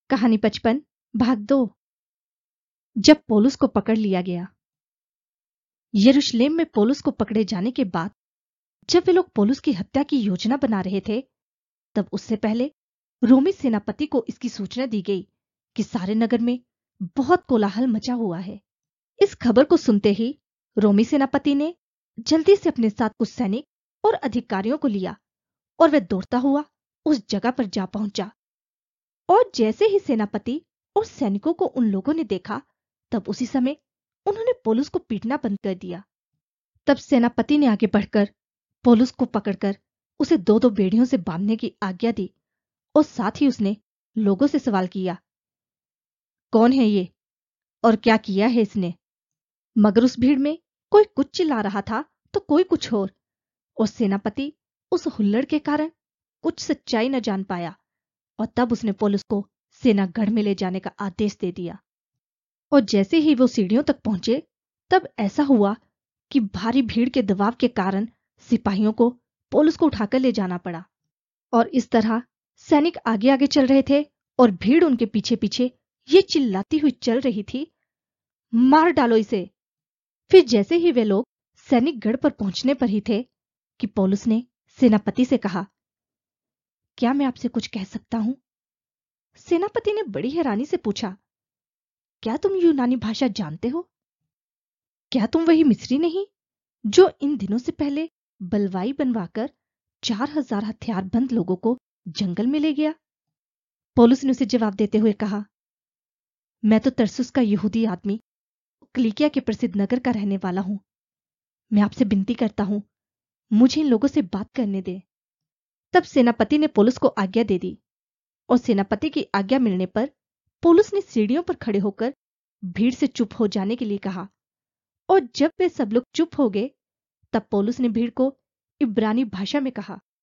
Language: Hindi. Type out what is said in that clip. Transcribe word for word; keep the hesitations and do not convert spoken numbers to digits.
कहानी पचपन भाग दो। जब पौलुस को पकड़ लिया गया। यरूशलेम में पौलुस को पकड़े जाने के बाद जब वे लोग पौलुस की हत्या की योजना बना रहे थे, तब उससे पहले रोमी सेनापति को इसकी सूचना दी गई कि सारे नगर में बहुत कोलाहल मचा हुआ है। इस खबर को सुनते ही रोमी सेनापति ने जल्दी से अपने साथ कुछ सैनिक और अधिकारियों को लिया और वह दौड़ता हुआ उस जगह पर जा पहुंचा। और जैसे ही सेनापति और सैनिकों को उन लोगों ने देखा, तब उसी समय उन्होंने पौलुस को पीटना बंद कर दिया। तब सेनापति ने आगे बढ़कर पौलुस को पकड़कर उसे दो दो बेड़ियों से बांधने की आज्ञा दी और साथ ही उसने लोगों से सवाल किया, कौन है ये और क्या किया है इसने? मगर उस भीड़ में कोई कुछ चिल्ला रहा था तो कोई कुछ और, और सेनापति उस हुल्लड़ के कारण कुछ सच्चाई न जान पाया। और तब उसने पौलुस को सेनागढ़ में ले जाने का आदेश दे दिया। और जैसे ही वो सीढ़ियों तक पहुंचे, तब ऐसा हुआ कि भारी भीड़ के दबाव के कारण सिपाहियों को पौलुस को उठाकर ले जाना पड़ा। और इस तरह सैनिक आगे आगे चल रहे थे और भीड़ उनके पीछे पीछे ये चिल्लाती हुई चल रही थी, मार डालो इसे। फिर जैसे ही वे लोग सैनिक गढ़ पर पहुंचने पर ही थे कि पौलुस ने सेनापति से कहा, क्या मैं आपसे कुछ कह सकता हूं? सेनापति ने बड़ी हैरानी से पूछा, क्या तुम यूनानी भाषा जानते हो? क्या तुम वही मिस्री नहीं जो इन दिनों से पहले बलवाई बनवाकर चार हजार हथियारबंद लोगों को जंगल में ले गया? पौलुस ने उसे जवाब देते हुए कहा, मैं तो तरसुस का यहूदी आदमी, किलिकिया के प्रसिद्ध नगर का रहने वाला हूं। मैं आपसे विनती करता हूं, मुझे इन लोगों से बात करने दे। तब सेनापति ने पौलुस को आज्ञा दे दी और सेनापति की आज्ञा मिलने पर पौलुस ने सीढ़ियों पर खड़े होकर भीड़ से चुप हो जाने के लिए कहा। और जब वे सब लोग चुप हो गए, तब पौलुस ने भीड़ को इब्रानी भाषा में कहा,